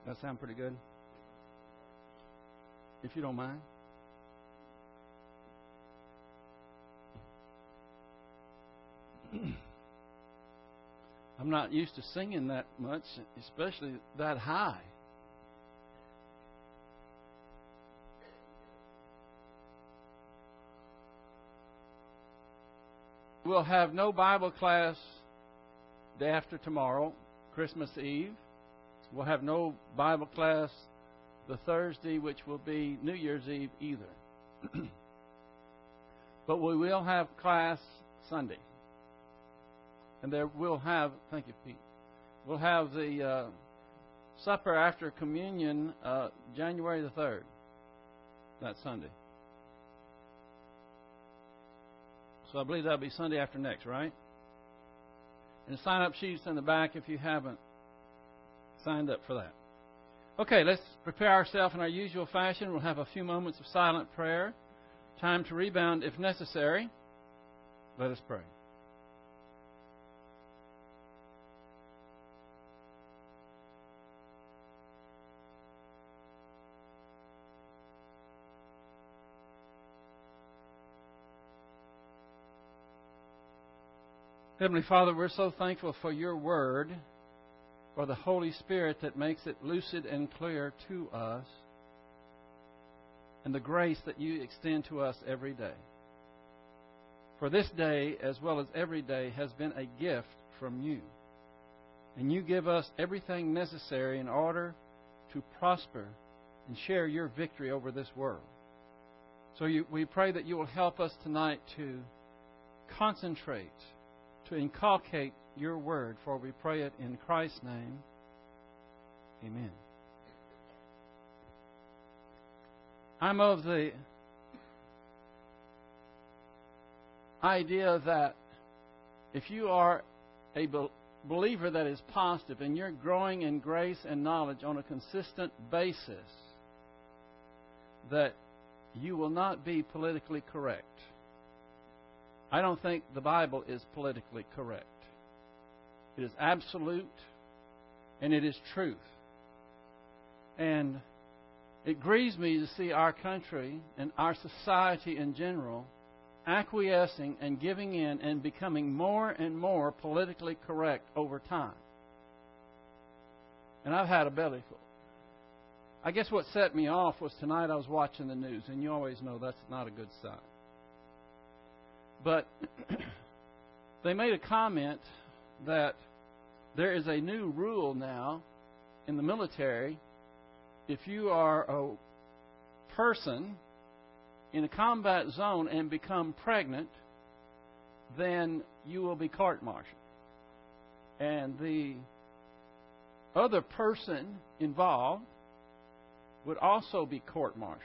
That sound pretty good? If you don't mind. I'm not used to singing that much, especially that high. We'll have no Bible class day after tomorrow, Christmas Eve. We'll have no Bible class the Thursday, which will be New Year's Eve either. But we will have class Sunday. And there we'll have, thank you, Pete, we'll have the supper after communion January the 3rd, that Sunday. So I believe that'll be Sunday after next, right? And sign-up sheets in the back if you haven't signed up for that. Okay, let's prepare ourselves in our usual fashion. We'll have a few moments of silent prayer. Time to rebound if necessary. Let us pray. Heavenly Father, we're so thankful for your word, for the Holy Spirit that makes it lucid and clear to us, and the grace that you extend to us every day. For this day, as well as every day, has been a gift from you. And you give us everything necessary in order to prosper and share your victory over this world. So we pray that you will help us tonight to concentrate, to inculcate your word, for we pray it in Christ's name. Amen. I'm of the idea that if you are a believer that is positive and you're growing in grace and knowledge on a consistent basis, that you will not be politically correct. I don't think the Bible is politically correct. It is absolute and it is truth. And it grieves me to see our country and our society in general acquiescing and giving in and becoming more and more politically correct over time. And I've had a bellyful. I guess what set me off was tonight I was watching the news, and you always know that's not a good sign. But they made a comment that there is a new rule now in the military. If you are a person in a combat zone and become pregnant, then you will be court-martialed. And the other person involved would also be court-martialed.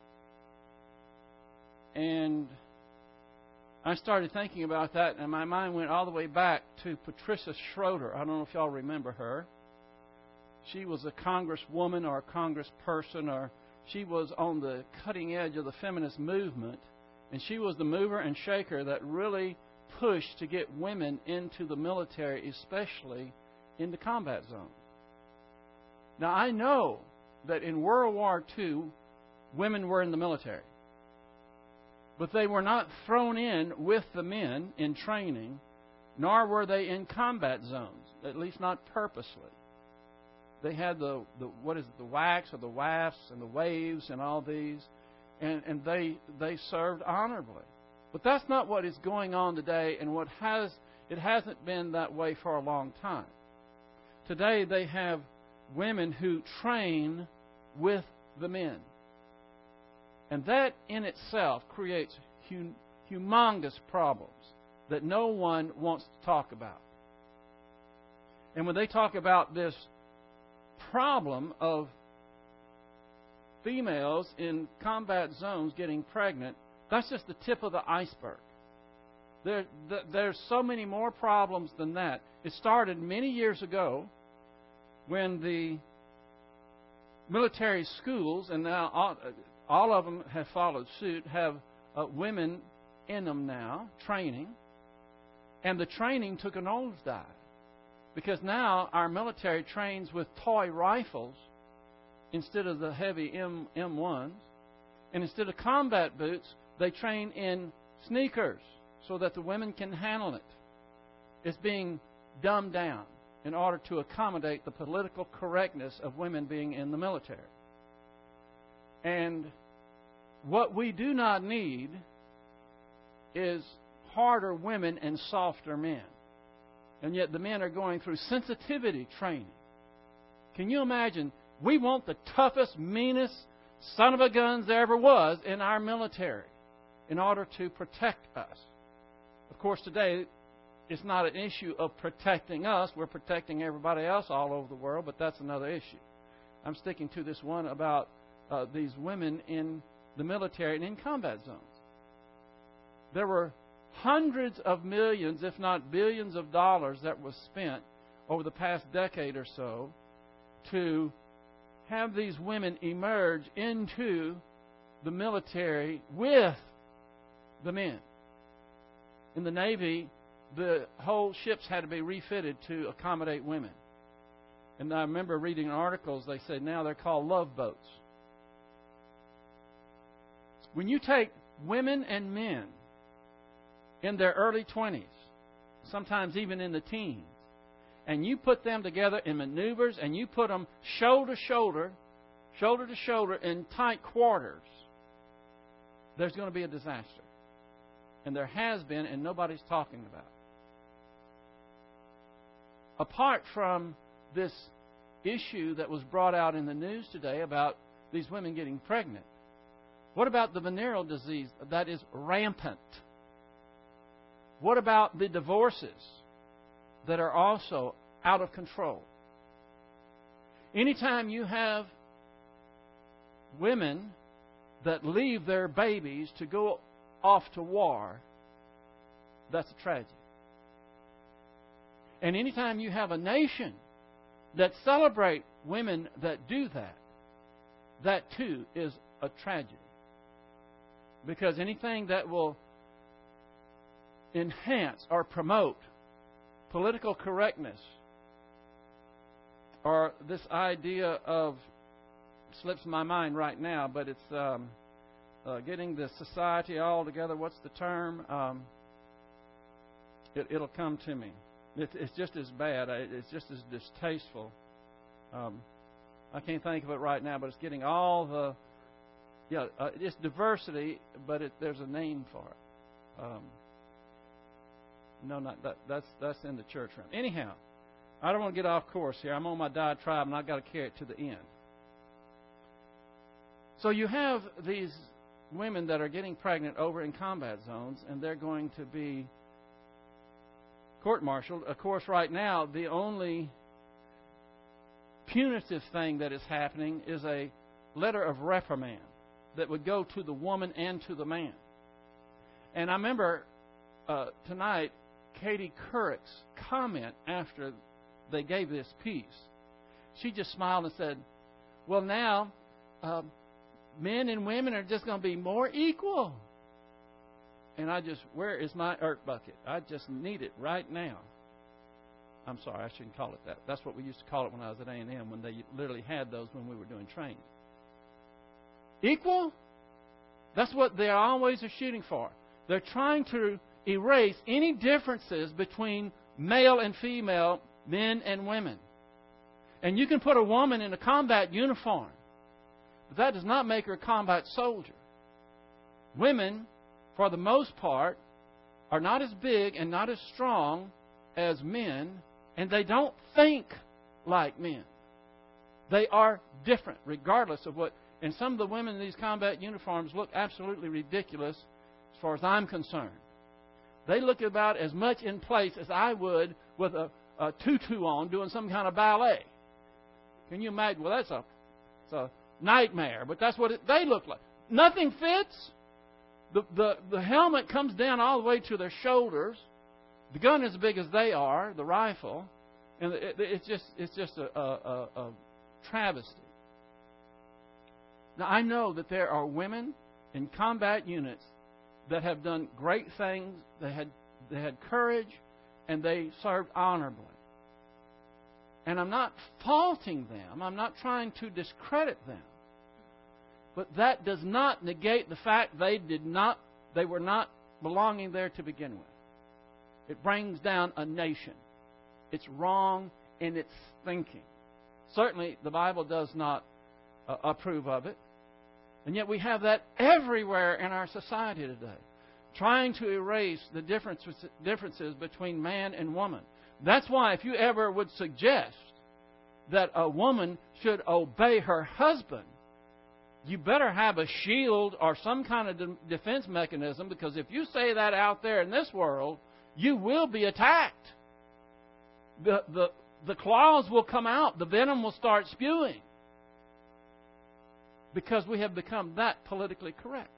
And I started thinking about that, and my mind went all the way back to Patricia Schroeder. I don't know if y'all remember her. She was a congresswoman or a congressperson, or she was on the cutting edge of the feminist movement, and she was the mover and shaker that really pushed to get women into the military, especially in the combat zone. Now, I know that in World War II, women were in the military. But they were not thrown in with the men in training, nor were they in combat zones, at least not purposely. They had the WACs or the WAFs and the waves and all these, and they served honorably. But that's not what is going on today, and it hasn't been that way for a long time. Today they have women who train with the men. And that in itself creates humongous problems that no one wants to talk about. And when they talk about this problem of females in combat zones getting pregnant, that's just the tip of the iceberg. There's so many more problems than that. It started many years ago when the military schools, and now all of them have followed suit, have women in them now, training. And the training took a nosedive. Because now our military trains with toy rifles instead of the heavy M1s. And instead of combat boots, they train in sneakers so that the women can handle it. It's being dumbed down in order to accommodate the political correctness of women being in the military. And what we do not need is harder women and softer men. And yet the men are going through sensitivity training. Can you imagine? We want the toughest, meanest son of a guns there ever was in our military in order to protect us. Of course, today it's not an issue of protecting us. We're protecting everybody else all over the world, but that's another issue. I'm sticking to this one about these women in the military and in combat zones. There were hundreds of millions, if not billions of dollars that was spent over the past decade or so to have these women emerge into the military with the men. In the Navy, the whole ships had to be refitted to accommodate women. And I remember reading articles, they said now they're called love boats. When you take women and men in their early 20s, sometimes even in the teens, and you put them together in maneuvers and you put them shoulder to shoulder in tight quarters, there's going to be a disaster. And there has been, and nobody's talking about it. Apart from this issue that was brought out in the news today about these women getting pregnant, what about the venereal disease that is rampant? What about the divorces that are also out of control? Anytime you have women that leave their babies to go off to war, that's a tragedy. And anytime you have a nation that celebrate women that do that, that too is a tragedy. Because anything that will enhance or promote political correctness or this idea of, slips my mind right now, but it's getting the society all together. What's the term? It'll come to me. It's just as bad. It's just as distasteful. I can't think of it right now, but it's getting all the... it's diversity, but there's a name for it. No, not that. That's in the church realm. Anyhow, I don't want to get off course here. I'm on my diatribe, and I've got to carry it to the end. So you have these women that are getting pregnant over in combat zones, and they're going to be court-martialed. Of course, right now, the only punitive thing that is happening is a letter of reprimand that would go to the woman and to the man. And I remember tonight Katie Couric's comment after they gave this piece. She just smiled and said, well, now men and women are just going to be more equal. And where is my earth bucket? I just need it right now. I'm sorry, I shouldn't call it that. That's what we used to call it when I was at A&M, when they literally had those when we were doing training. Equal? That's what they always are shooting for. They're trying to erase any differences between male and female, men and women. And you can put a woman in a combat uniform, but that does not make her a combat soldier. Women, for the most part, are not as big and not as strong as men, and they don't think like men. They are different, regardless of what... And some of the women in these combat uniforms look absolutely ridiculous as far as I'm concerned. They look about as much in place as I would with a tutu on doing some kind of ballet. Can you imagine? Well, it's a nightmare, but that's what they look like. Nothing fits. The helmet comes down all the way to their shoulders. The gun is as big as they are, the rifle, and it's just a travesty. Now, I know that there are women in combat units that have done great things. They had courage, and they served honorably. And I'm not faulting them. I'm not trying to discredit them. But that does not negate the fact they were not belonging there to begin with. It brings down a nation. It's wrong in its thinking. Certainly, the Bible does not approve of it. And yet we have that everywhere in our society today, trying to erase the differences between man and woman. That's why if you ever would suggest that a woman should obey her husband, you better have a shield or some kind of defense mechanism, because if you say that out there in this world, you will be attacked. The claws will come out. The venom will start spewing. Because we have become that politically correct.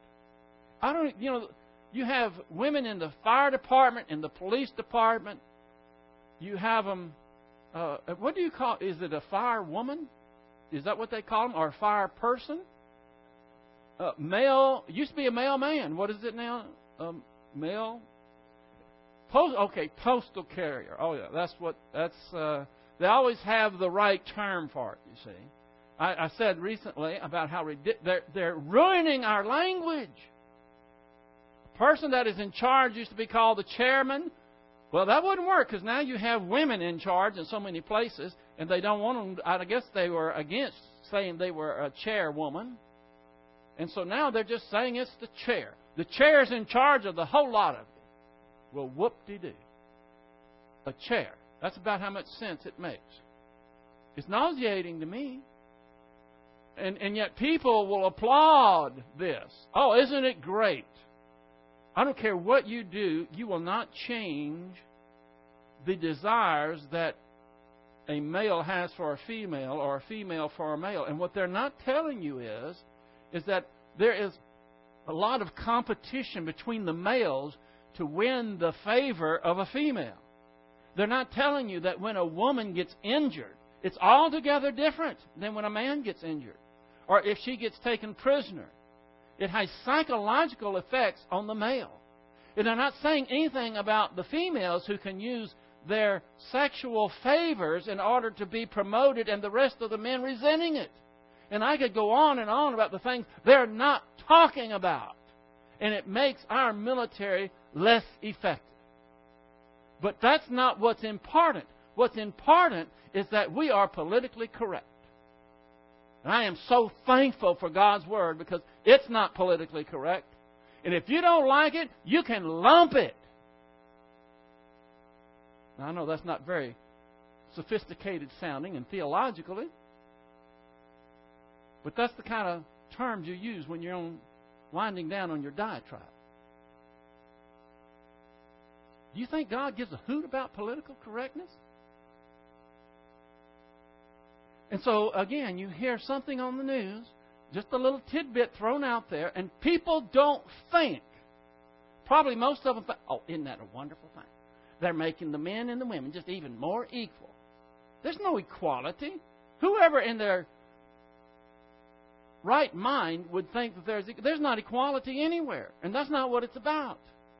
You have women in the fire department, in the police department. You have them, what do you call, is it a fire woman? Is that what they call them? Or a fire person? Male, used to be a male man. What is it now? Male? Postal carrier. Oh yeah, they always have the right term for it, you see. I said recently about how they're ruining our language. A person that is in charge used to be called the chairman. Well, that wouldn't work, because now you have women in charge in so many places, and they don't want them. I guess they were against saying they were a chairwoman. And so now they're just saying it's the chair. The chair is in charge of the whole lot of you. Well, whoop-de-doo. A chair. That's about how much sense it makes. It's nauseating to me. And yet people will applaud this. Oh, isn't it great? I don't care what you do, you will not change the desires that a male has for a female or a female for a male. And what they're not telling you is that there is a lot of competition between the males to win the favor of a female. They're not telling you that when a woman gets injured, it's altogether different than when a man gets injured. Or if she gets taken prisoner. It has psychological effects on the male. And they're not saying anything about the females who can use their sexual favors in order to be promoted and the rest of the men resenting it. And I could go on and on about the things they're not talking about. And it makes our military less effective. But that's not what's important. What's important is that we are politically correct. And I am so thankful for God's Word, because it's not politically correct. And if you don't like it, you can lump it. Now, I know that's not very sophisticated sounding and theologically, but that's the kind of terms you use when you're winding down on your diatribe. Do you think God gives a hoot about political correctness? And so, again, you hear something on the news, just a little tidbit thrown out there, and people don't think. Probably most of them think, oh, isn't that a wonderful thing? They're making the men and the women just even more equal. There's no equality. Whoever in their right mind would think that there's not equality anywhere. And that's not what it's about.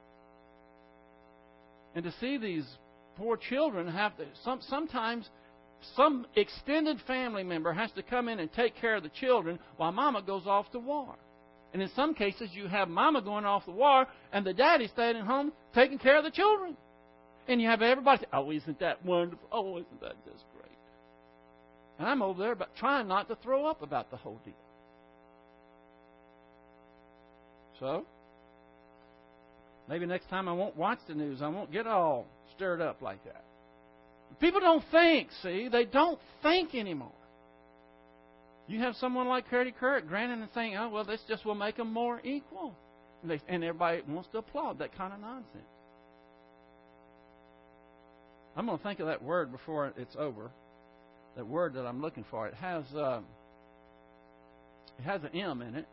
And to see these poor children have to, sometimes some extended family member has to come in and take care of the children while mama goes off to war. And in some cases, you have mama going off to war and the daddy staying at home taking care of the children. And you have everybody say, oh, isn't that wonderful? Oh, isn't that just great? And I'm over there trying not to throw up about the whole deal. So, maybe next time I won't watch the news. I won't get all stirred up like that. People don't think, see? They don't think anymore. You have someone like Curdy Kirk granting and saying, oh, well, this just will make them more equal. And everybody wants to applaud that kind of nonsense. I'm going to think of that word before it's over. That word that I'm looking for. It has an M in it.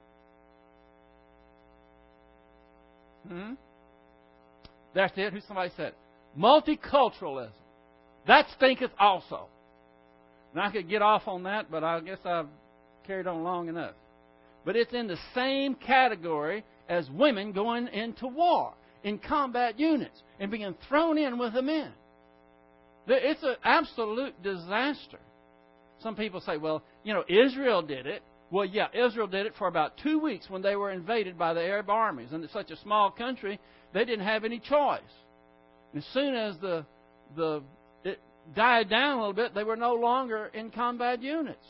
That's it. Who somebody said? Multiculturalism. That stinketh also. And I could get off on that, but I guess I've carried on long enough. But it's in the same category as women going into war, in combat units, and being thrown in with the men. It's an absolute disaster. Some people say, well, Israel did it. Well, yeah, Israel did it for about 2 weeks when they were invaded by the Arab armies. And it's such a small country, they didn't have any choice. As soon as it died down a little bit, they were no longer in combat units.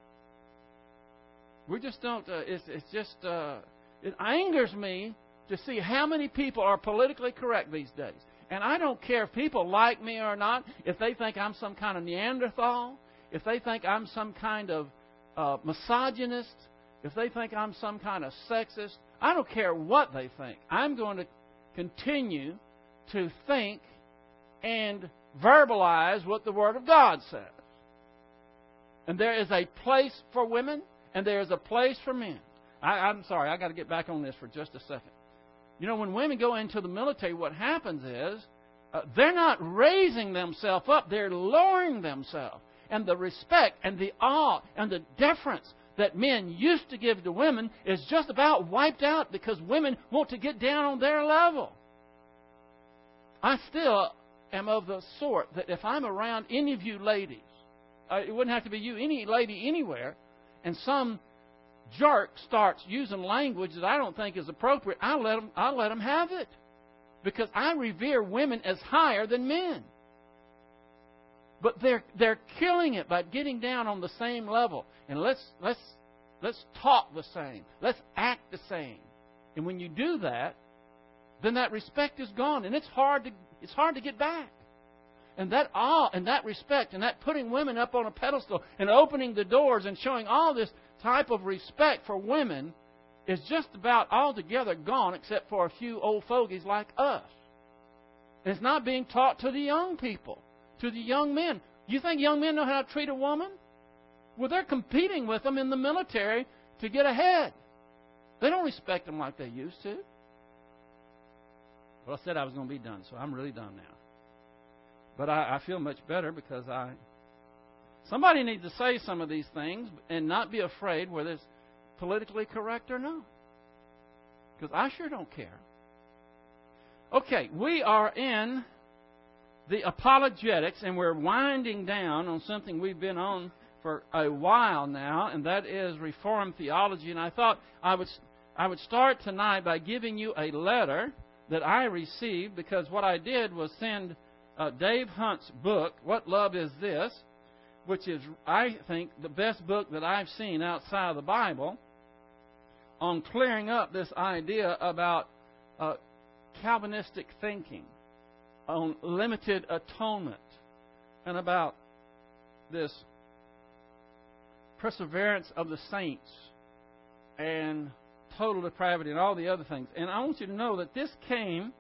We just don't. It angers me to see how many people are politically correct these days. And I don't care if people like me or not, if they think I'm some kind of Neanderthal, if they think I'm some kind of misogynist, if they think I'm some kind of sexist. I don't care what they think. I'm going to continue to think and verbalize what the Word of God says. And there is a place for women, and there is a place for men. I'm sorry, I got to get back on this for just a second. When women go into the military, what happens is they're not raising themselves up, they're lowering themselves. And the respect and the awe and the deference that men used to give to women is just about wiped out because women want to get down on their level. I still am of the sort that if I'm around any of you ladies, it wouldn't have to be you, any lady anywhere, and some jerk starts using language that I don't think is appropriate, I'll let them have it. Because I revere women as higher than men. But they're killing it by getting down on the same level. And let's talk the same. Let's act the same. And when you do that, then that respect is gone, and it's hard to get back. And that awe and that respect and that putting women up on a pedestal and opening the doors and showing all this type of respect for women is just about altogether gone, except for a few old fogies like us. And it's not being taught to the young people, to the young men. You think young men know how to treat a woman? Well, they're competing with them in the military to get ahead. They don't respect them like they used to. Well, I said I was going to be done, so I'm really done now. But I feel much better because somebody needs to say some of these things and not be afraid whether it's politically correct or not. Because I sure don't care. Okay, we are in the apologetics, and we're winding down on something we've been on for a while now, and that is Reformed theology. And I thought I would start tonight by giving you a letter that I received, because what I did was send Dave Hunt's book, What Love Is This?, which is, I think, the best book that I've seen outside of the Bible on clearing up this idea about Calvinistic thinking, on limited atonement, and about this perseverance of the saints and total depravity and all the other things. And I want you to know that this came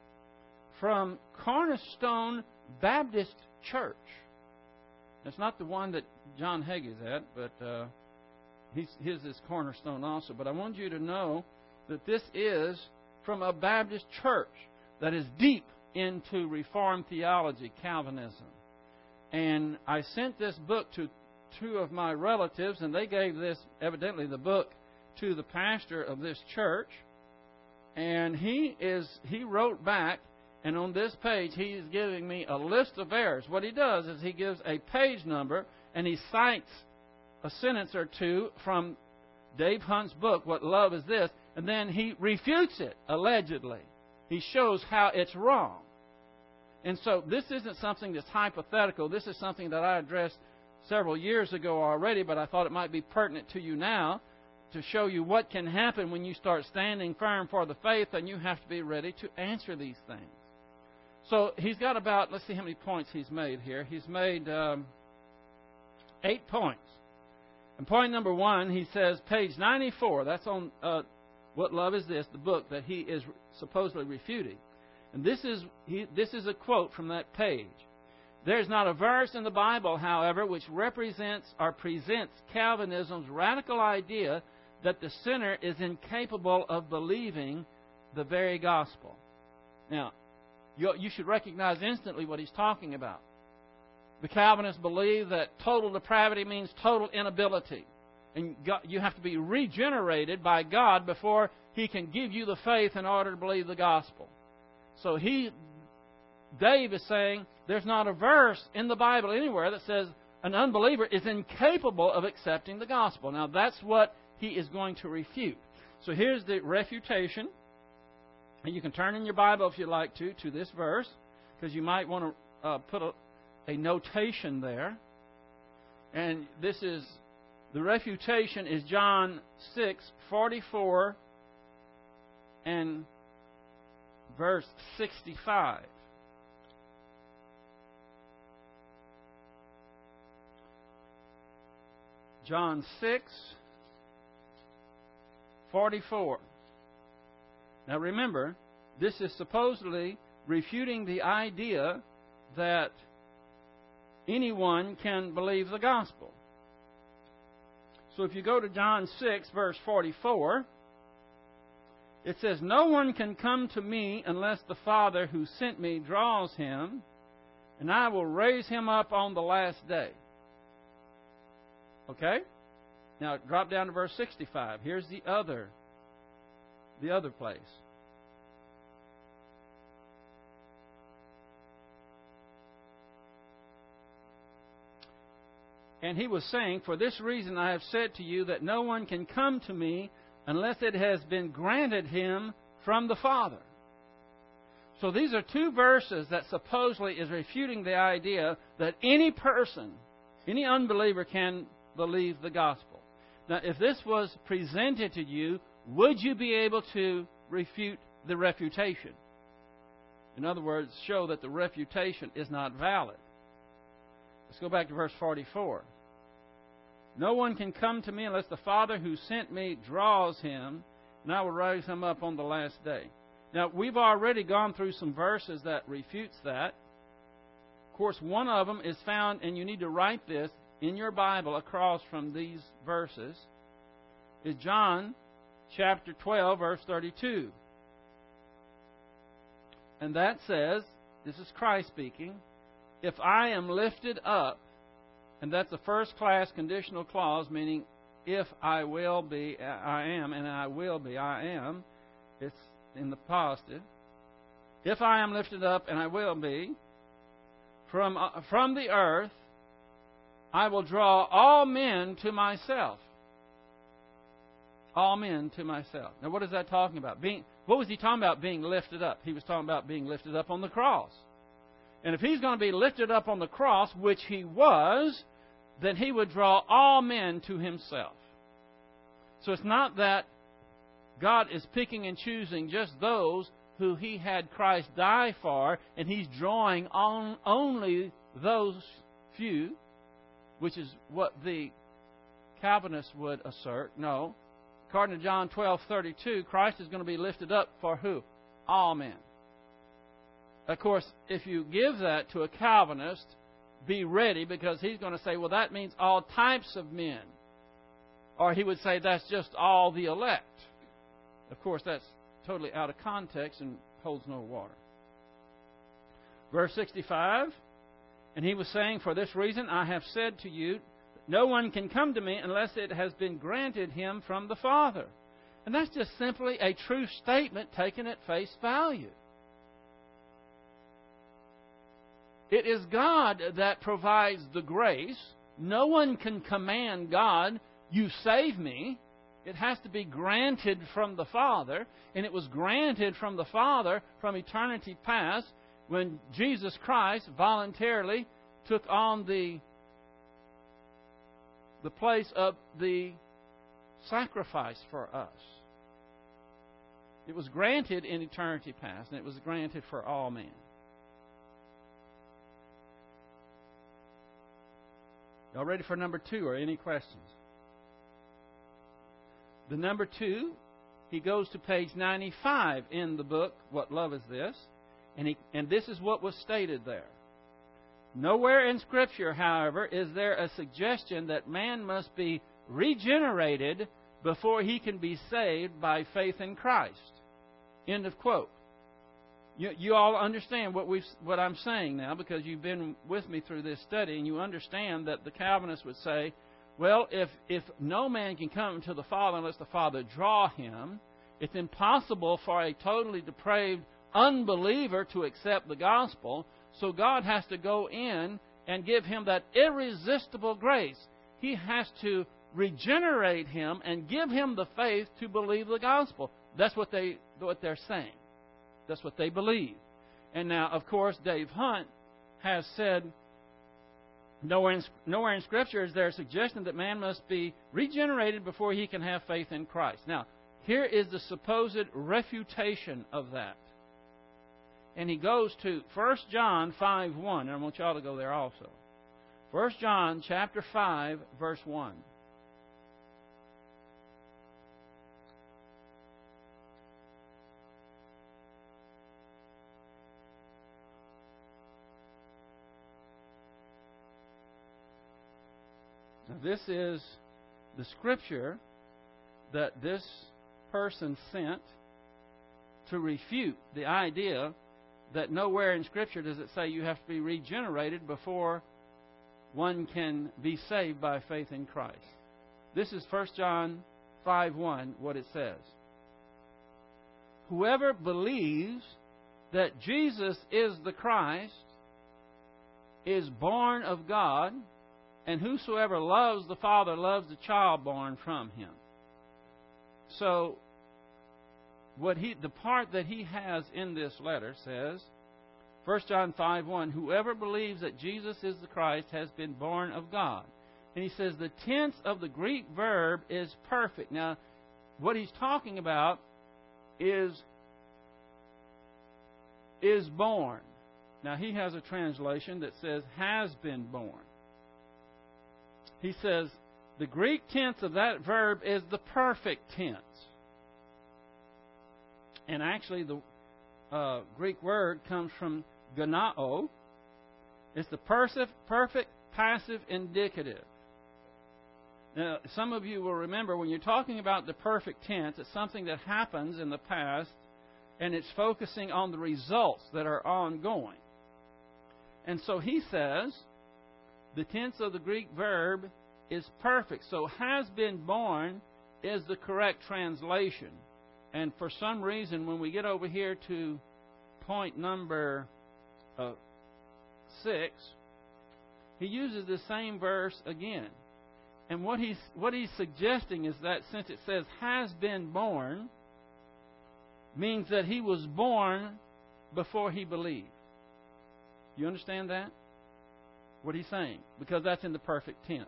from Cornerstone Baptist Church. It's not the one that John Hagee's at, but his is Cornerstone also. But I want you to know that this is from a Baptist church that is deep into Reformed theology, Calvinism. And I sent this book to two of my relatives, and they gave this, evidently the book, to the pastor of this church. And he wrote back, and on this page he is giving me a list of errors. What he does is he gives a page number, and he cites a sentence or two from Dave Hunt's book, What Love Is This?, and then he refutes it, allegedly. He shows how it's wrong. And so this isn't something that's hypothetical. This is something that I addressed several years ago already, but I thought it might be pertinent to you now to show you what can happen when you start standing firm for the faith, and you have to be ready to answer these things. So he's got about, let's see how many points he's made here. He's made 8 points. And point number 1, he says, page 94, that's on What Love Is This?, the book that he is supposedly refuting. And this is a quote from that page. There's not a verse in the Bible, however, which represents or presents Calvinism's radical idea that the sinner is incapable of believing the very gospel. Now, you should recognize instantly what he's talking about. The Calvinists believe that total depravity means total inability. And you have to be regenerated by God before He can give you the faith in order to believe the gospel. So he Dave is saying there's not a verse in the Bible anywhere that says an unbeliever is incapable of accepting the gospel. Now, that's what he is going to refute. So here's the refutation. And you can turn in your Bible if you'd like to this verse, because you might want to put a notation there. And this is, the refutation is John 6:44 and verse 65. John 6:44. Now remember, this is supposedly refuting the idea that anyone can believe the gospel. So if you go to John 6, verse 44, it says, "No one can come to me unless the Father who sent me draws him, and I will raise him up on the last day." Okay? Now drop down to verse 65. Here's the other place. And he was saying, "For this reason I have said to you that no one can come to me unless it has been granted him from the Father." So these are two verses that supposedly is refuting the idea that any person, any unbeliever can believe the gospel. Now, if this was presented to you, would you be able to refute the refutation? In other words, show that the refutation is not valid. Let's go back to verse 44. "No one can come to me unless the Father who sent me draws him, and I will raise him up on the last day." Now, we've already gone through some verses that refutes that. Of course, one of them is found, and you need to write this in your Bible across from these verses, is John chapter 12, verse 32. And that says, this is Christ speaking, "If I am lifted up," and that's a first-class conditional clause, meaning if I will be, I am, and I will be, I am. It's in the positive. "If I am lifted up, and I will be, from the earth, I will draw all men to myself." All men to myself. Now, what is that talking about? What was he talking about being lifted up? He was talking about being lifted up on the cross. And if he's going to be lifted up on the cross, which he was, then he would draw all men to himself. So it's not that God is picking and choosing just those who he had Christ die for, and he's drawing on only those few, which is what the Calvinists would assert. No. According to John 12:32, Christ is going to be lifted up for who? All men. Of course, if you give that to a Calvinist, be ready, because he's going to say, well, that means all types of men. Or he would say that's just all the elect. Of course, that's totally out of context and holds no water. Verse 65, "And he was saying, for this reason I have said to you, no one can come to me unless it has been granted him from the Father." And that's just simply a true statement taken at face value. It is God that provides the grace. No one can command God, "You save me." It has to be granted from the Father. And it was granted from the Father from eternity past when Jesus Christ voluntarily took on the place of the sacrifice for us. It was granted in eternity past, and it was granted for all men. Y'all ready for number 2 or any questions? The number 2, he goes to page 95 in the book, What Love Is This? And this is what was stated there. "Nowhere in Scripture, however, is there a suggestion that man must be regenerated before he can be saved by faith in Christ." End of quote. You all understand what I'm saying now, because you've been with me through this study, and you understand that the Calvinists would say, well, if no man can come to the Father unless the Father draw him, it's impossible for a totally depraved unbeliever to accept the gospel. So God has to go in and give him that irresistible grace. He has to regenerate him and give him the faith to believe the gospel. That's what they're saying. That's what they believe. And now, of course, Dave Hunt has said, nowhere in Scripture is there a suggestion that man must be regenerated before he can have faith in Christ. Now, here is the supposed refutation of that. And he goes to 1 John 5:1. And I want y'all to go there also. 1 John chapter 5, verse 1. Now, this is the scripture that this person sent to refute the idea that nowhere in Scripture does it say you have to be regenerated before one can be saved by faith in Christ. This is 1 John 5:1, what it says. Whoever believes that Jesus is the Christ is born of God, and whosoever loves the Father loves the child born from him. So, the part that he has in this letter says, 1 John 5:1, whoever believes that Jesus is the Christ has been born of God. And he says the tense of the Greek verb is perfect. Now, what he's talking about is born. Now, he has a translation that says has been born. He says the Greek tense of that verb is the perfect tense. And actually, the Greek word comes from gennao. It's the perfect passive indicative. Now, some of you will remember when you're talking about the perfect tense, it's something that happens in the past, and it's focusing on the results that are ongoing. And so he says the tense of the Greek verb is perfect. So has been born is the correct translation. And for some reason, when we get over here to point number 6, he uses the same verse again. And what he's suggesting is that since it says has been born, means that he was born before he believed. You understand that? What he's saying? Because that's in the perfect tense.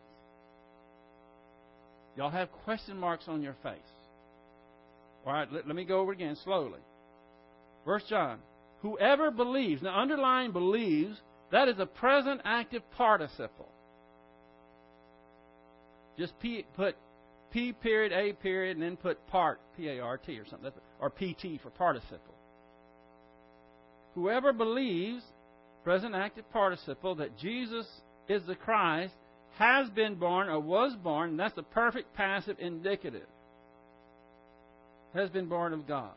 Y'all have question marks on your face. All right, let me go over again slowly. 1 John. Whoever believes. Now, underline believes. That is a present active participle. Just put P period, A period, and then put part, P-A-R-T or something. Or P-T for participle. Whoever believes, present active participle, that Jesus is the Christ, has been born or was born, and that's the perfect passive indicative. Has been born of God.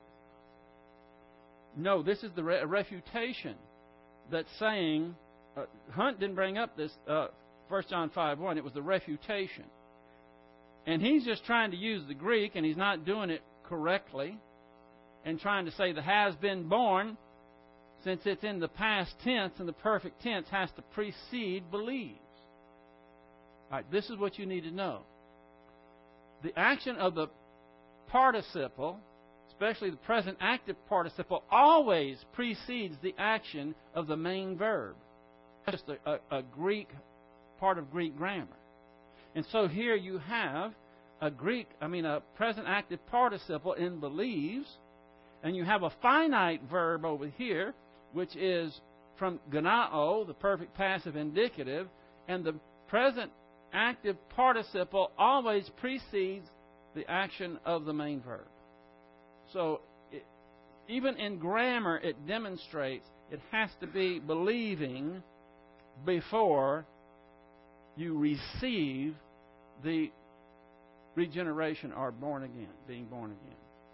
No, this is the refutation that's saying, Hunt didn't bring up this 1 John 5:1. It was the refutation. And he's just trying to use the Greek, and he's not doing it correctly, and trying to say the has been born, since it's in the past tense, and the perfect tense has to precede believes. All right, this is what you need to know. The action of the participle, especially the present active participle, always precedes the action of the main verb. That's just a Greek part of Greek grammar. And so here you have a present active participle in believes, and you have a finite verb over here, which is from gennao, the perfect passive indicative, and the present active participle always precedes the action of the main verb. So, even in grammar, it demonstrates it has to be believing before you receive the regeneration or born again, being born again.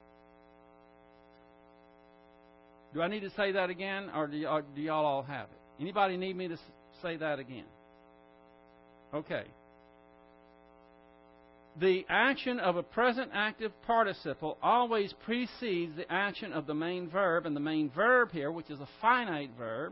Do I need to say that again, or do y'all all have it? Anybody need me to say that again? Okay. the action of a present active participle always precedes the action of the main verb, and the main verb here, which is a finite verb,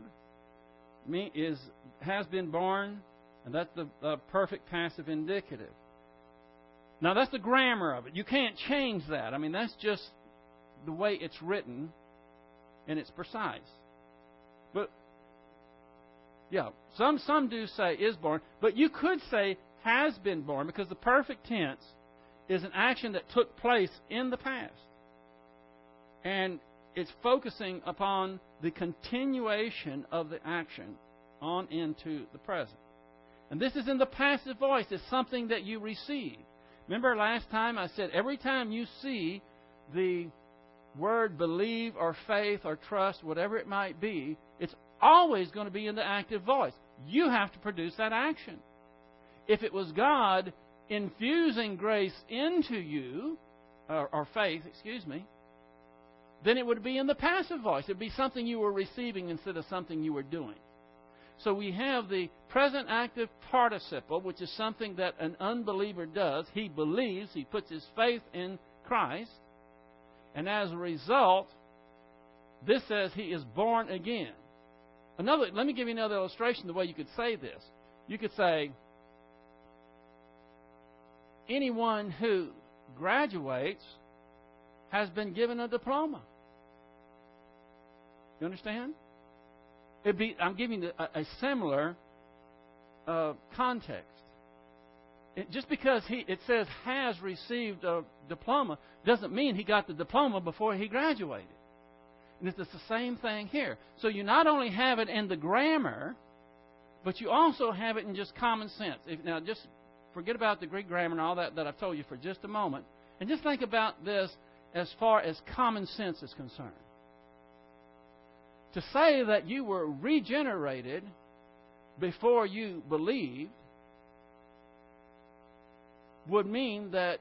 has been born, and that's the perfect passive indicative. Now, that's the grammar of it. You can't change that. I mean, that's just the way it's written, and it's precise. But, yeah, some do say is born, but you could say has been born, because the perfect tense is an action that took place in the past. And it's focusing upon the continuation of the action on into the present. And this is in the passive voice. It's something that you receive. Remember last time I said every time you see the word believe or faith or trust, whatever it might be, it's always going to be in the active voice. You have to produce that action. If it was God infusing grace into you, or faith, then it would be in the passive voice. It would be something you were receiving instead of something you were doing. So we have the present active participle, which is something that an unbeliever does. He believes, he puts his faith in Christ, and as a result, this says he is born again. Let me give you another illustration the way you could say this. You could say, anyone who graduates has been given a diploma. You understand? I'm giving a similar context. Just because it says has received a diploma doesn't mean he got the diploma before he graduated. And it's the same thing here. So you not only have it in the grammar, but you also have it in just common sense. Now, just forget about the Greek grammar and all that I've told you for just a moment, and just think about this as far as common sense is concerned. To say that you were regenerated before you believed would mean that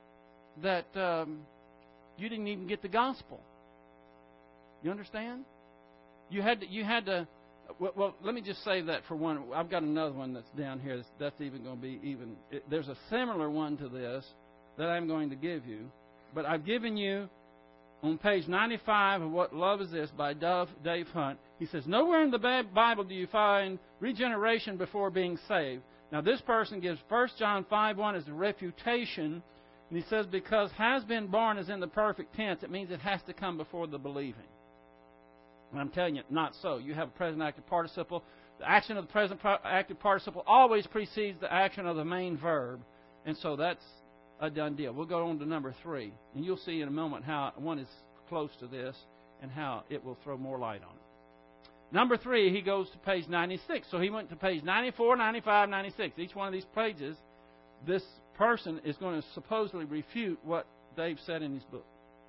you didn't even get the gospel. You understand? You had to. Well, let me just say that for one. I've got another one that's down here. That's even going to be even. There's a similar one to this that I'm going to give you, but I've given you on page 95 of What Love Is This by Dave Hunt. He says, nowhere in the Bible do you find regeneration before being saved. Now, this person gives 1 John 5:1 as a refutation, and he says, because has been born is in the perfect tense, it means it has to come before the believing. And I'm telling you, not so. You have a present active participle. The action of the present active participle always precedes the action of the main verb, and so that's a done deal. We'll go on to number 3, and you'll see in a moment how one is close to this and how it will throw more light on it. Number 3, he goes to page 96. So he went to page 94, 95, 96. Each one of these pages, this person is going to supposedly refute what Dave said in his book.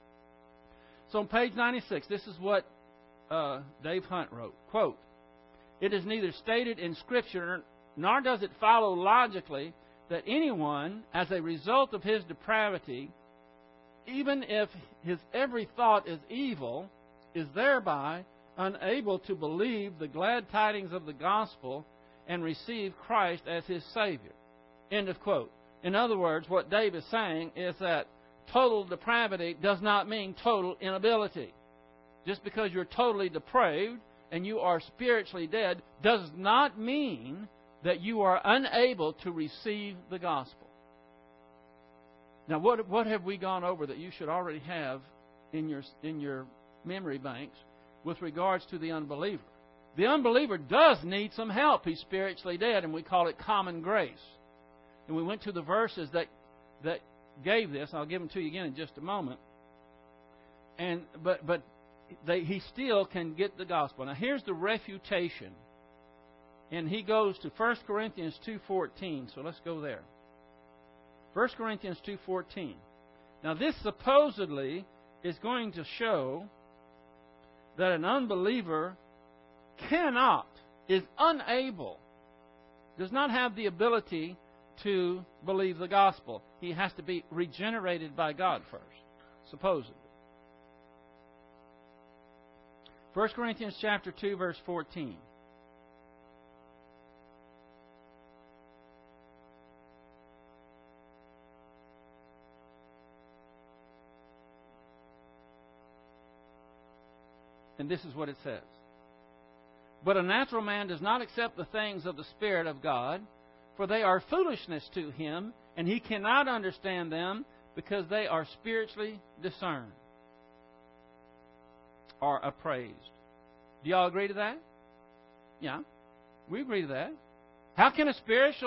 So on page 96, this is what Dave Hunt wrote. Quote, it is neither stated in Scripture, nor does it follow logically, that anyone, as a result of his depravity, even if his every thought is evil, is thereby unable to believe the glad tidings of the gospel and receive Christ as his Savior. End of quote. In other words, what Dave is saying is that total depravity does not mean total inability. Just because you're totally depraved and you are spiritually dead does not mean that you are unable to receive the gospel. Now, what have we gone over that you should already have in your memory banks with regards to the unbeliever? The unbeliever does need some help. He's spiritually dead, and we call it common grace. And we went to the verses that gave this. I'll give them to you again in just a moment. But he still can get the gospel. Now, here's the refutation. And he goes to 1 Corinthians 2:14. So let's go there. 1 Corinthians 2:14. Now, this supposedly is going to show that an unbeliever is unable, does not have the ability to believe the gospel. He has to be regenerated by God first, supposedly. 1 Corinthians chapter 2, verse 14. And this is what it says. But a natural man does not accept the things of the Spirit of God, for they are foolishness to him, and he cannot understand them because they are spiritually discerned or appraised. Do y'all agree to that? Yeah, we agree to that. How can a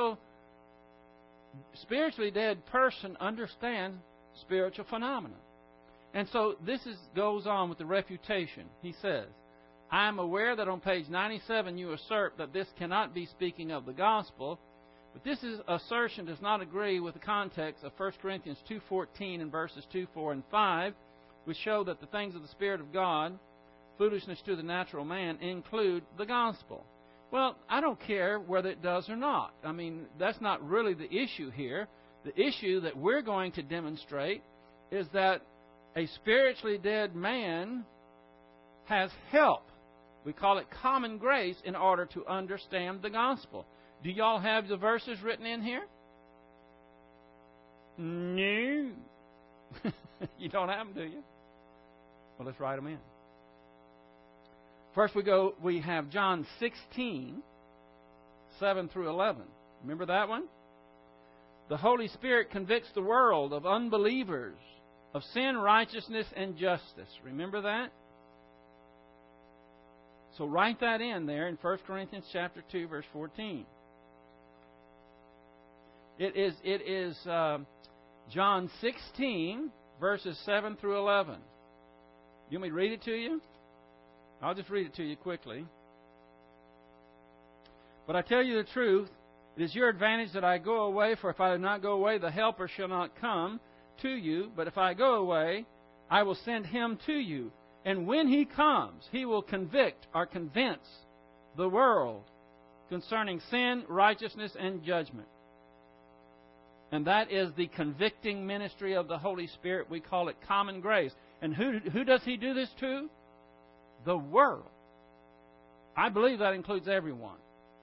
spiritually dead person understand spiritual phenomena? And so this goes on with the refutation. He says, I am aware that on page 97 you assert that this cannot be speaking of the gospel, but this assertion does not agree with the context of 1 Corinthians 2:14 and verses 2, 4, and 5, which show that the things of the Spirit of God, foolishness to the natural man, include the gospel. Well, I don't care whether it does or not. I mean, that's not really the issue here. The issue that we're going to demonstrate is that a spiritually dead man has help. We call it common grace in order to understand the gospel. Do y'all have the verses written in here? No. You don't have them, do you? Well, let's write them in. First we have John 16, 7 through 11. Remember that one? The Holy Spirit convicts the world of unbelievers, of sin, righteousness, and justice. Remember that? So write that in there in 1 Corinthians chapter 2, verse 14. It is John 16, verses 7 through 11. You want me to read it to you? I'll just read it to you quickly. But I tell you the truth, it is your advantage that I go away, for if I do not go away, the Helper shall not come to you. But if I go away, I will send him to you. And when he comes, he will convict or convince the world concerning sin, righteousness, and judgment. And that is the convicting ministry of the Holy Spirit. We call it common grace. And who does he do this to? The world. I believe that includes everyone.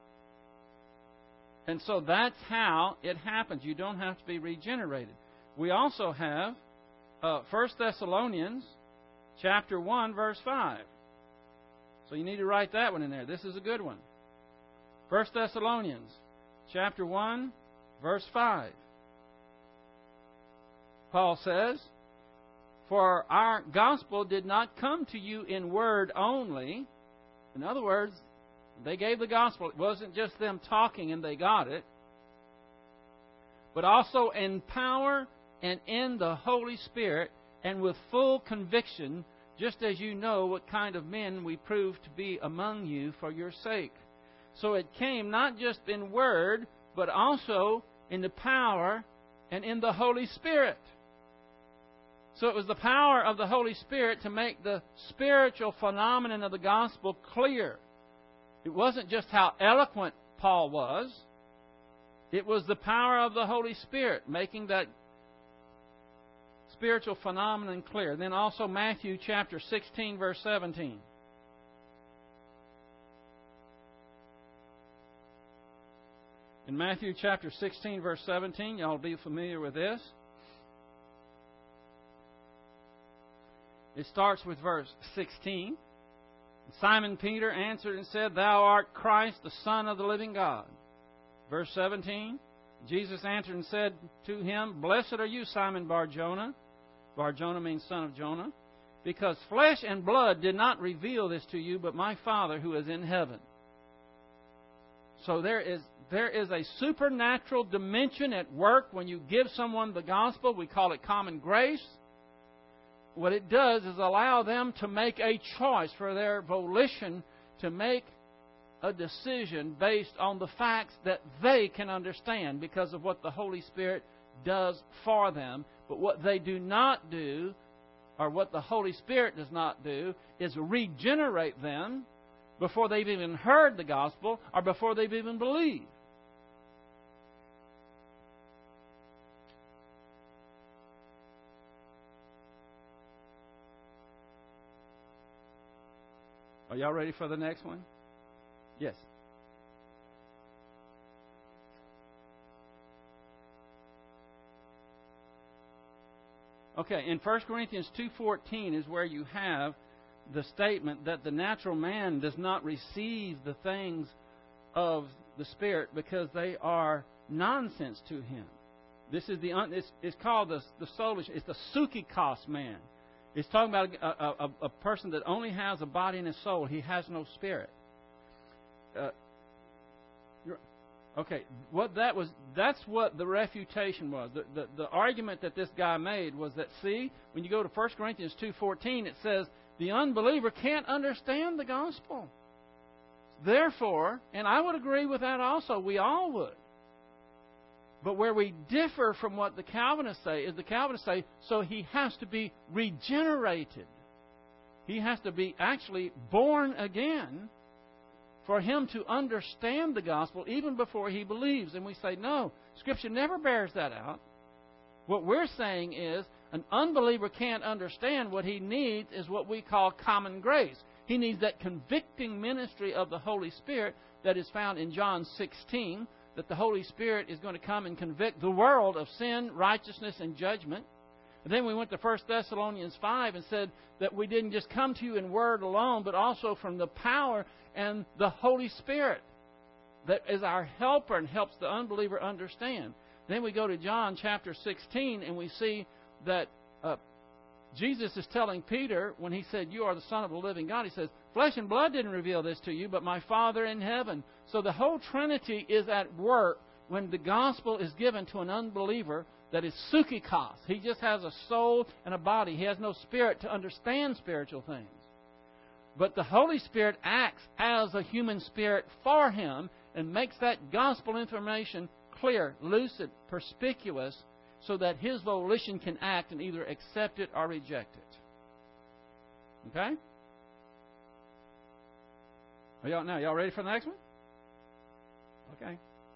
And so that's how it happens. You don't have to be regenerated. We also have 1 Thessalonians chapter 1, verse 5. So you need to write that one in there. This is a good one. 1 Thessalonians chapter 1, verse 5. Paul says, for our gospel did not come to you in word only. In other words, they gave the gospel. It wasn't just them talking and they got it. But also in power and in the Holy Spirit and with full conviction, just as you know what kind of men we prove to be among you for your sake. So it came not just in word, but also in the power and in the Holy Spirit. So it was the power of the Holy Spirit to make the spiritual phenomenon of the gospel clear. It wasn't just how eloquent Paul was. It was the power of the Holy Spirit making that spiritual phenomenon clear. Then also Matthew chapter 16, verse 17. In Matthew chapter 16, verse 17, y'all will be familiar with this. It starts with verse 16. Simon Peter answered and said, Thou art Christ, the Son of the living God. Verse 17, Jesus answered and said to him, Blessed are you, Simon Bar-Jonah. Bar-Jonah means son of Jonah. Because flesh and blood did not reveal this to you, but my Father who is in heaven. So there is a supernatural dimension at work when you give someone the gospel. We call it common grace. What it does is allow them to make a choice for their volition to make a decision based on the facts that they can understand because of what the Holy Spirit does for them. But what they do not do, or what the Holy Spirit does not do, is regenerate them before they've even heard the gospel or before they've even believed. Are y'all ready for the next one? Yes. Okay, in 1 Corinthians 2:14 is where you have the statement that the natural man does not receive the things of the Spirit because they are nonsense to him. This is it's called the soulish. It's the psychikos man. It's talking about a person that only has a body and a soul. He has no spirit. Okay, that's what the refutation was. The argument that this guy made was that, see, when you go to 1 Corinthians 2:14, it says the unbeliever can't understand the gospel. Therefore, and I would agree with that also, we all would. But where we differ from what the Calvinists say is the Calvinists say, so he has to be regenerated. He has to be actually born again for him to understand the gospel even before he believes. And we say, no, Scripture never bears that out. What we're saying is an unbeliever can't understand. What he needs is what we call common grace. He needs that convicting ministry of the Holy Spirit that is found in John 16, that the Holy Spirit is going to come and convict the world of sin, righteousness, and judgment. And then we went to 1 Thessalonians 5 and said that we didn't just come to you in word alone, but also from the power and the Holy Spirit that is our helper and helps the unbeliever understand. Then we go to John chapter 16 and we see that Jesus is telling Peter when he said, you are the Son of the living God, he says, flesh and blood didn't reveal this to you, but my Father in heaven. So the whole Trinity is at work when the gospel is given to an unbeliever that is psychikos. He just has a soul and a body. He has no spirit to understand spiritual things. But the Holy Spirit acts as a human spirit for him and makes that gospel information clear, lucid, perspicuous, so that his volition can act and either accept it or reject it. Okay? Y'all ready for the next one? Okay.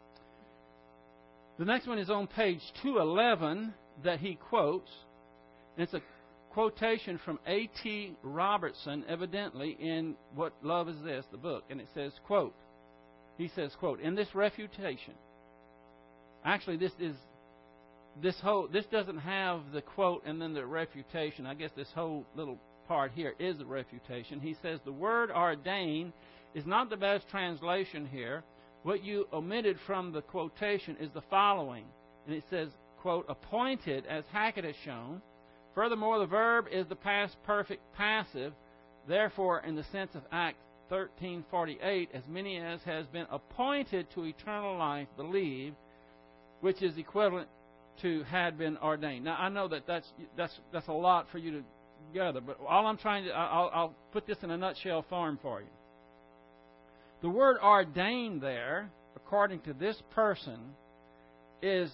The next one is on page 211 that he quotes. And it's a quotation from A.T. Robertson, evidently, in What Love Is This, the book. And it says, quote, he says, quote, in this refutation, actually this doesn't have the quote and then the refutation. I guess this whole little part here is the refutation. He says the word ordain is not the best translation here. What you omitted from the quotation is the following. And it says, quote, appointed, as Hackett has shown. Furthermore, the verb is the past perfect passive. Therefore, in the sense of Acts 13:48, as many as has been appointed to eternal life believe, which is equivalent to had been ordained. Now, I know that's a lot for you to gather, but all I'm trying to, I'll put this in a nutshell form for you. The word ordained there, according to this person, is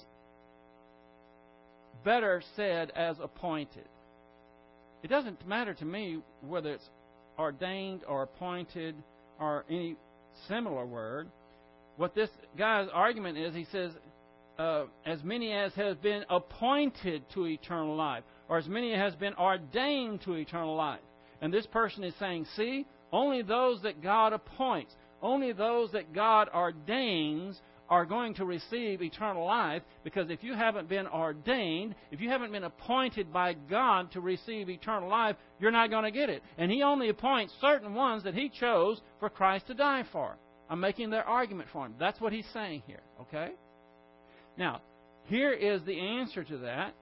better said as appointed. It doesn't matter to me whether it's ordained or appointed or any similar word. What this guy's argument is, he says, as many as has been appointed to eternal life, or as many as has been ordained to eternal life. And this person is saying, see, only those that God appoints, only those that God ordains are going to receive eternal life, because if you haven't been ordained, if you haven't been appointed by God to receive eternal life, you're not going to get it. And He only appoints certain ones that He chose for Christ to die for. I'm making their argument for him. That's what he's saying here, okay? Now, here is the answer to that.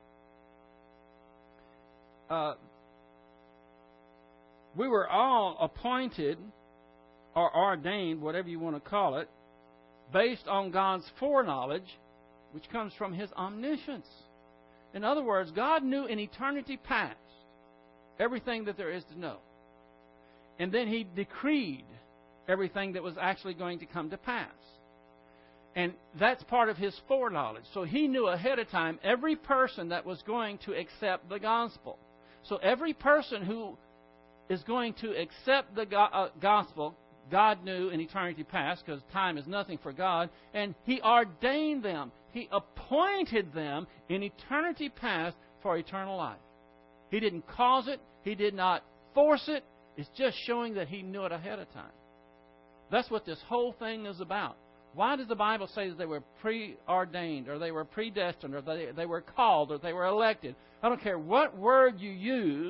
We were all appointed or ordained, whatever you want to call it, based on God's foreknowledge, which comes from His omniscience. In other words, God knew in eternity past everything that there is to know. And then He decreed everything that was actually going to come to pass. And that's part of His foreknowledge. So He knew ahead of time every person that was going to accept the gospel. So every person who is going to accept the gospel, God knew in eternity past, because time is nothing for God, and He ordained them. He appointed them in eternity past for eternal life. He didn't cause it. He did not force it. It's just showing that He knew it ahead of time. That's what this whole thing is about. Why does the Bible say that they were preordained, or they were predestined, or they were called, or they were elected? I don't care what word you use.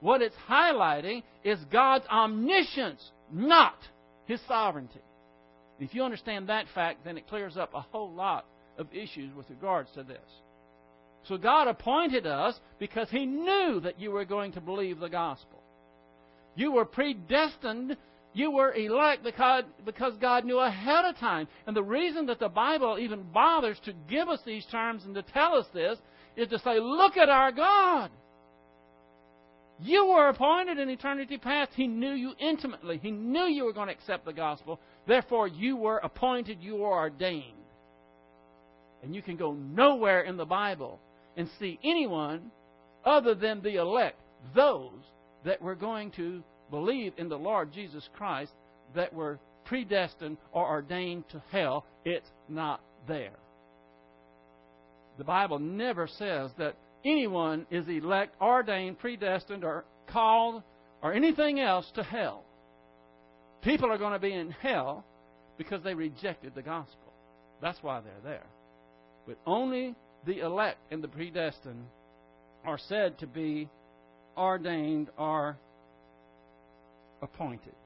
what it's highlighting is God's omniscience, not His sovereignty. If you understand that fact, then it clears up a whole lot of issues with regards to this. So God appointed us because He knew that you were going to believe the gospel. You were predestined. You were elect because God knew ahead of time. And the reason that the Bible even bothers to give us these terms and to tell us this is to say, look at our God. You were appointed in eternity past. He knew you intimately. He knew you were going to accept the gospel. Therefore, you were appointed. You were ordained. And you can go nowhere in the Bible and see anyone other than the elect, those that were going to believe in the Lord Jesus Christ, that were predestined or ordained to hell. It's not there. The Bible never says that anyone is elect, ordained, predestined, or called, or anything else to hell. People are going to be in hell because they rejected the gospel. That's why they're there. But only the elect and the predestined are said to be ordained or appointed.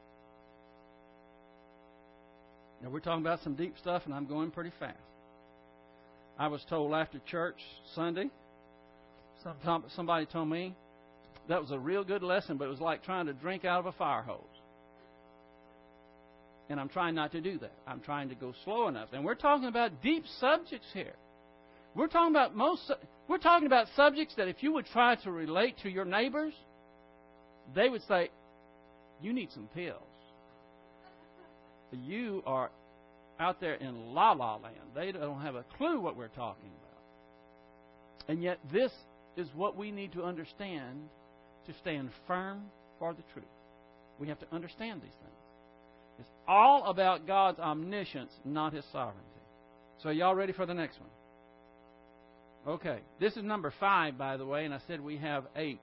Now, we're talking about some deep stuff, and I'm going pretty fast. I was told after church Sunday, somebody told me that was a real good lesson, but it was like trying to drink out of a fire hose. And I'm trying not to do that. I'm trying to go slow enough. And we're talking about deep subjects here. We're talking about subjects that if you would try to relate to your neighbors, they would say, you need some pills. You are out there in la-la land. They don't have a clue what we're talking about. And yet this is what we need to understand to stand firm for the truth. We have to understand these things. It's all about God's omniscience, not His sovereignty. So y'all ready for the next one? Okay. This is number 5, by the way, and I said we have 8.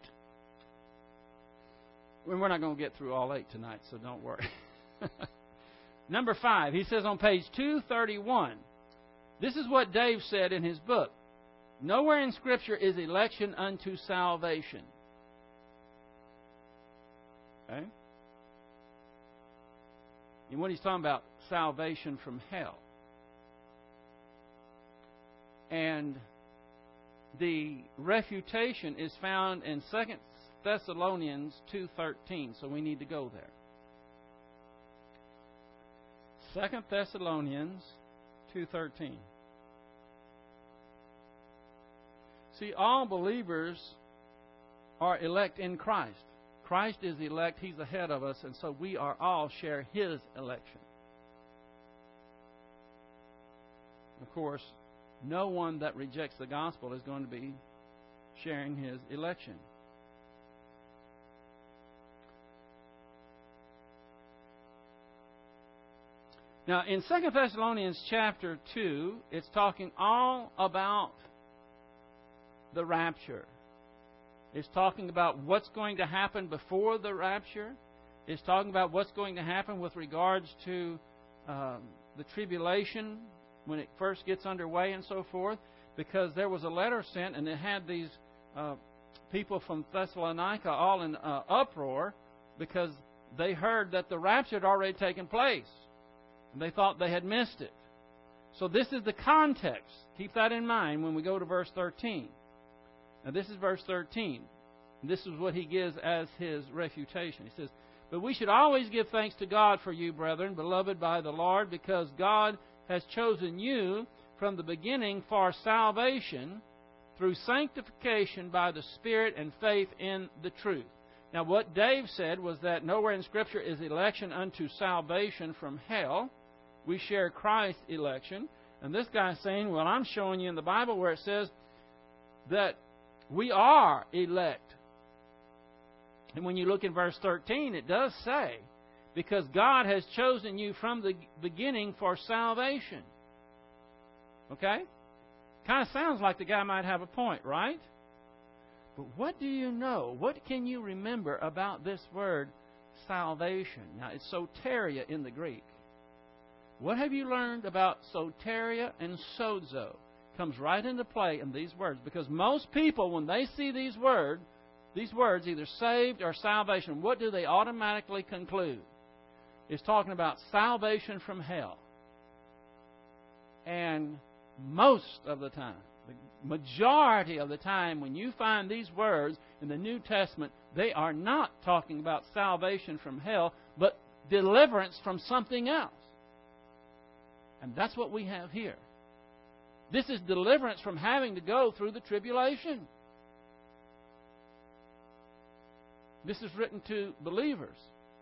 We're not going to get through all 8 tonight, so don't worry. Number 5, he says on page 231, this is what Dave said in his book. Nowhere in Scripture is election unto salvation. Okay? And what he's talking about, salvation from hell. And the refutation is found in 2 Thessalonians 2:13, so we need to go there. 2 Thessalonians 2:13. See, all believers are elect in Christ. Christ is elect. He's ahead of us, and so we are all share His election. Of course, no one that rejects the gospel is going to be sharing His election. Now, in 2 Thessalonians chapter 2, it's talking all about the rapture. It's talking about what's going to happen before the rapture. It's talking about what's going to happen with regards to the tribulation when it first gets underway and so forth. Because there was a letter sent, and it had these people from Thessalonica all in uproar because they heard that the rapture had already taken place. And they thought they had missed it. So this is the context. Keep that in mind when we go to verse 13. Now this is verse 13. This is what he gives as his refutation. He says, "But we should always give thanks to God for you, brethren, beloved by the Lord, because God has chosen you from the beginning for salvation through sanctification by the Spirit and faith in the truth." Now what Dave said was that nowhere in Scripture is election unto salvation from hell. We share Christ's election. And this guy's saying, well, I'm showing you in the Bible where it says that we are elect. And when you look in verse 13, it does say, because God has chosen you from the beginning for salvation. Okay? Kind of sounds like the guy might have a point, right? But what do you know? What can you remember about this word salvation? Now, it's soteria in the Greek. What have you learned about soteria and sozo? Comes right into play in these words. Because most people, when they see these words, these words, either saved or salvation, what do they automatically conclude? It's talking about salvation from hell. And most of the time, the majority of the time, when you find these words in the New Testament, they are not talking about salvation from hell, but deliverance from something else. And that's what we have here. This is deliverance from having to go through the tribulation. This is written to believers.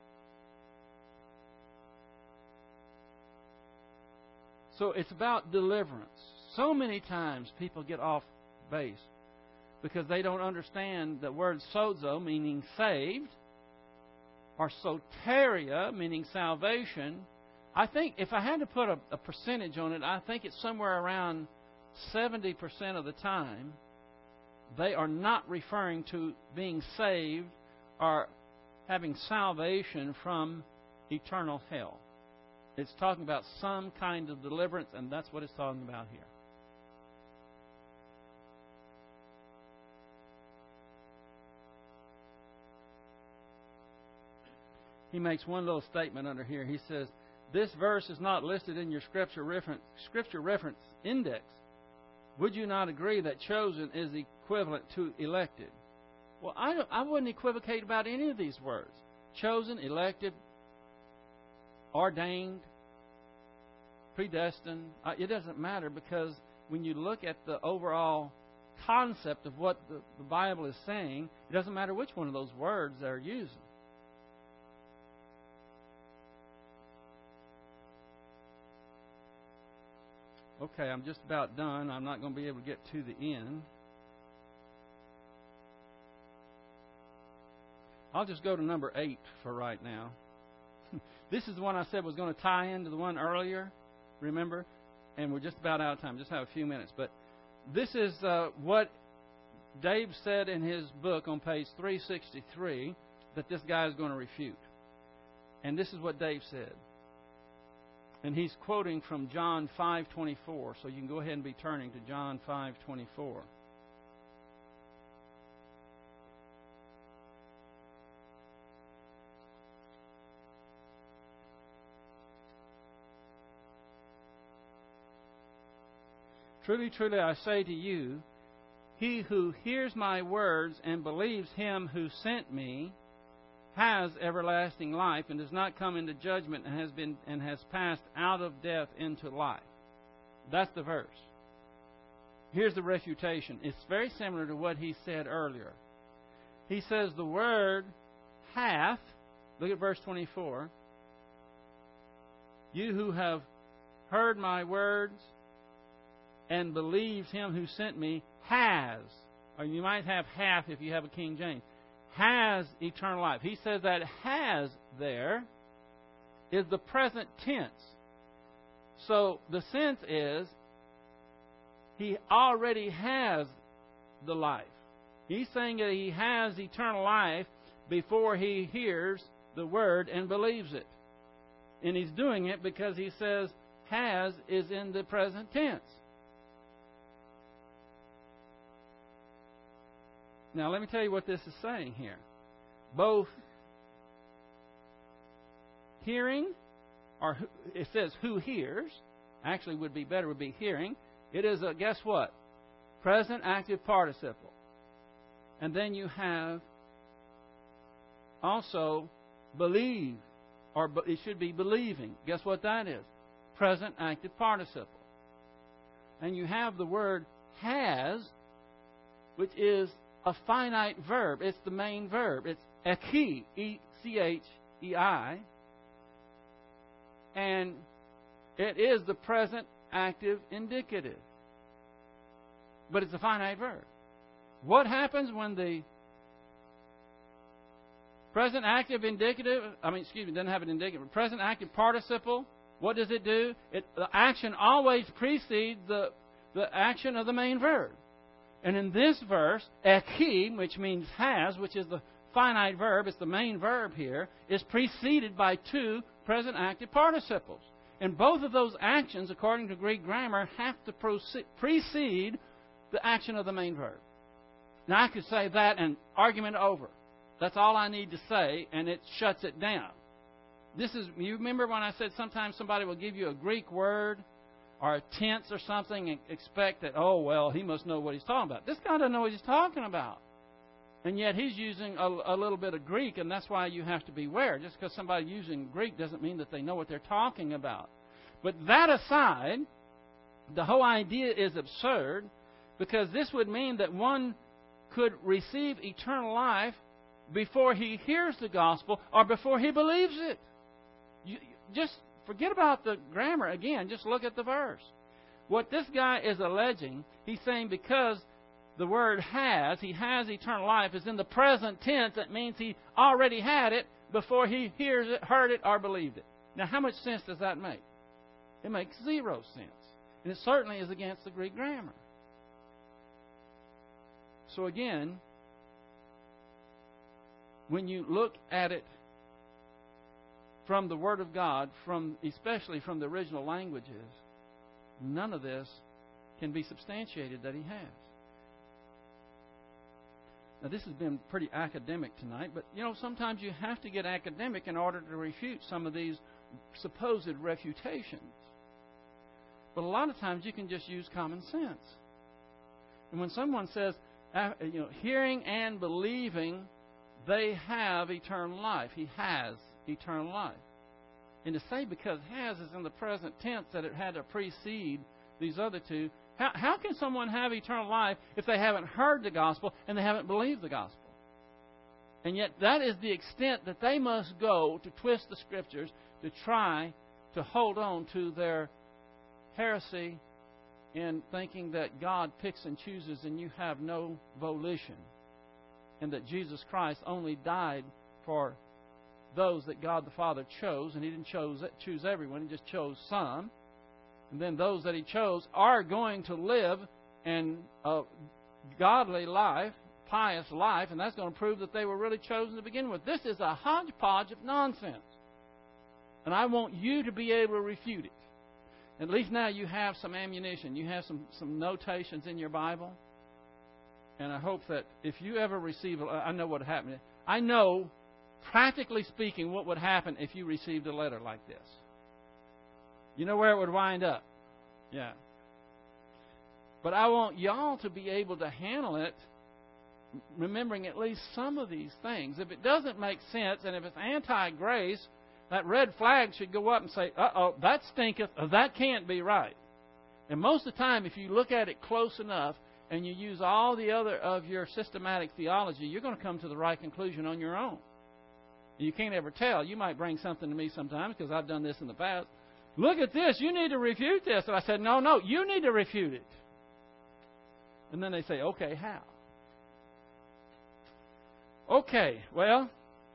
So it's about deliverance. So many times people get off base because they don't understand the word sozo, meaning saved, or soteria, meaning salvation. I think if I had to put a percentage on it, I think it's somewhere around 70% of the time they are not referring to being saved or having salvation from eternal hell. It's talking about some kind of deliverance, and that's what it's talking about here. He makes one little statement under here. He says, this verse is not listed in your scripture reference index. Would you not agree that chosen is equivalent to elected? Well, I wouldn't equivocate about any of these words. Chosen, elected, ordained, predestined. It doesn't matter, because when you look at the overall concept of what the Bible is saying, it doesn't matter which one of those words they're using. Okay, I'm just about done. I'm not going to be able to get to the end. I'll just go to number 8 for right now. This is the one I said was going to tie into the one earlier, remember? And we're just about out of time. Just have a few minutes. But this is what Dave said in his book on page 363 that this guy is going to refute. And this is what Dave said. And he's quoting from John 5:24, so you can go ahead and be turning to John 5:24. Truly, truly, I say to you, he who hears my words and believes him who sent me has everlasting life, and does not come into judgment, and has passed out of death into life. That's the verse. Here's the refutation. It's very similar to what he said earlier. He says the word hath, look at verse 24, you who have heard my words and believes him who sent me has, or you might have hath if you have a King James, has eternal life. He says that has there is the present tense. So the sense is he already has the life. He's saying that he has eternal life before he hears the word and believes it. And he's doing it because he says has is in the present tense. Now, let me tell you what this is saying here. Both hearing, or it says who hears, actually would be better, would be hearing. It is a, guess what? Present active participle. And then you have also believe, or it should be believing. Guess what that is? Present active participle. And you have the word has, which is a finite verb. It's the main verb. It's echei, E-C-H-E-I. And it is the present active indicative. But it's a finite verb. What happens when the present active indicative, doesn't have an indicative, present active participle, what does it do? The action always precedes the action of the main verb. And in this verse, echei, which means has, which is the finite verb, it's the main verb here, is preceded by two present active participles. And both of those actions, according to Greek grammar, have to precede the action of the main verb. Now, I could say that and argument over. That's all I need to say, and it shuts it down. You remember when I said sometimes somebody will give you a Greek word or a tense or something and expect that, oh, well, he must know what he's talking about. This guy doesn't know what he's talking about. And yet he's using a little bit of Greek, and that's why you have to beware. Just because somebody's using Greek doesn't mean that they know what they're talking about. But that aside, the whole idea is absurd, because this would mean that one could receive eternal life before he hears the gospel or before he believes it. Just forget about the grammar again. Just look at the verse. What this guy is alleging, he's saying because the word has, he has eternal life, is in the present tense. That means he already had it before he hears it, heard it, or believed it. Now, how much sense does that make? It makes zero sense. And it certainly is against the Greek grammar. So again, when you look at it from the Word of God, especially from the original languages, none of this can be substantiated that he has. Now, this has been pretty academic tonight, but, sometimes you have to get academic in order to refute some of these supposed refutations. But a lot of times you can just use common sense. And when someone says, hearing and believing, they have eternal life. He has eternal life. And to say because has is in the present tense that it had to precede these other two, how can someone have eternal life if they haven't heard the gospel and they haven't believed the gospel? And yet that is the extent that they must go to twist the Scriptures to try to hold on to their heresy in thinking that God picks and chooses and you have no volition, and that Jesus Christ only died for those that God the Father chose, and He didn't choose everyone, He just chose some. And then those that He chose are going to live in a godly life, pious life, and that's going to prove that they were really chosen to begin with. This is a hodgepodge of nonsense. And I want you to be able to refute it. At least now you have some ammunition. You have some notations in your Bible. And I hope that if you ever receive, I know what happened. I know, practically speaking, what would happen if you received a letter like this. You know where it would wind up. Yeah. But I want y'all to be able to handle it, remembering at least some of these things. If it doesn't make sense, and if it's anti-grace, that red flag should go up and say, uh-oh, that stinketh, or that can't be right. And most of the time, if you look at it close enough, and you use all the other of your systematic theology, you're going to come to the right conclusion on your own. You can't ever tell. You might bring something to me sometimes, because I've done this in the past. Look at this. You need to refute this. And I said, no, you need to refute it. And then they say, okay, how? Okay, well,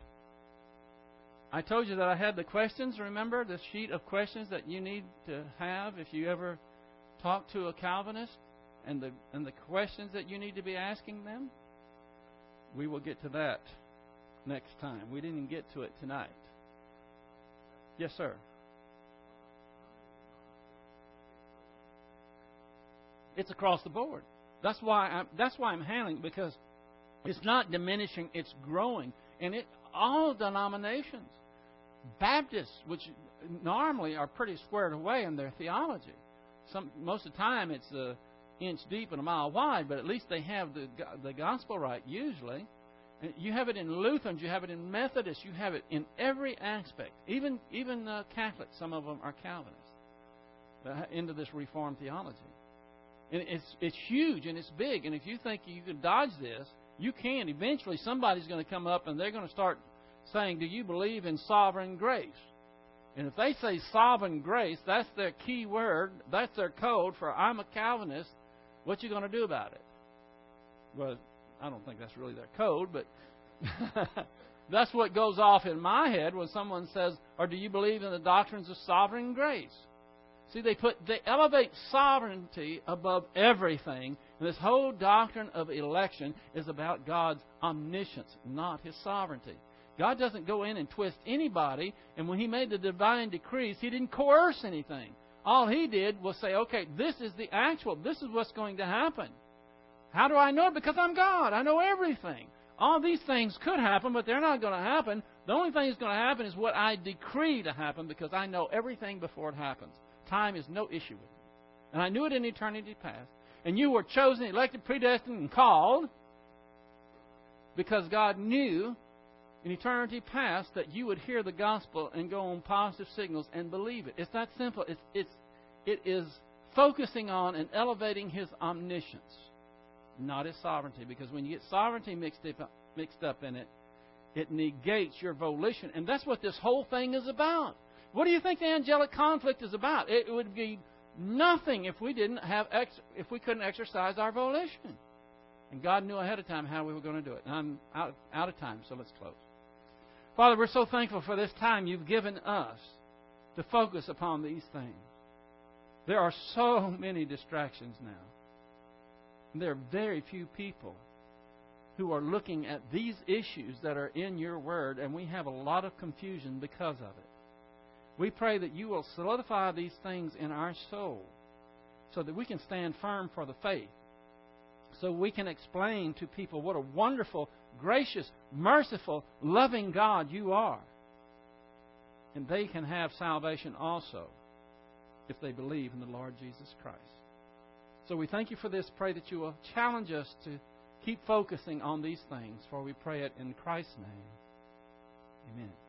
I told you that I had the questions. Remember the sheet of questions that you need to have if you ever talk to a Calvinist, and the questions that you need to be asking them? We will get to that next time. We didn't get to it tonight. Yes, sir. It's across the board. That's why I'm handling it, because it's not diminishing, it's growing. And all denominations, Baptists, which normally are pretty squared away in their theology. Most of the time it's an inch deep and a mile wide, but at least they have the gospel right usually. You have it in Lutherans, you have it in Methodists, you have it in every aspect. Even Catholics, some of them are Calvinists, into this Reformed theology. And it's huge and it's big. And if you think you can dodge this, you can. Eventually somebody's going to come up and they're going to start saying, do you believe in sovereign grace? And if they say sovereign grace, that's their key word, that's their code for I'm a Calvinist, what you going to do about it? Well, I don't think that's really their code, but that's what goes off in my head when someone says, or do you believe in the doctrines of sovereign grace? See, they elevate sovereignty above everything. And this whole doctrine of election is about God's omniscience, not His sovereignty. God doesn't go in and twist anybody. And when He made the divine decrees, He didn't coerce anything. All He did was say, okay, this is the actual. This is what's going to happen. How do I know it? Because I'm God. I know everything. All these things could happen, but they're not going to happen. The only thing that's going to happen is what I decree to happen, because I know everything before it happens. Time is no issue with me. And I knew it in eternity past. And you were chosen, elected, predestined, and called because God knew in eternity past that you would hear the gospel and go on positive signals and believe it. It's that simple. It is focusing on and elevating His omniscience, not His sovereignty. Because when you get sovereignty mixed up in it, it negates your volition. And that's what this whole thing is about. What do you think the angelic conflict is about? It would be nothing if we couldn't exercise our volition. And God knew ahead of time how we were going to do it. And I'm out of time, so let's close. Father, we're so thankful for this time you've given us to focus upon these things. There are so many distractions now. And there are very few people who are looking at these issues that are in your Word, and we have a lot of confusion because of it. We pray that you will solidify these things in our soul so that we can stand firm for the faith, so we can explain to people what a wonderful, gracious, merciful, loving God you are. And they can have salvation also if they believe in the Lord Jesus Christ. So we thank you for this. Pray that you will challenge us to keep focusing on these things, for we pray it in Christ's name. Amen.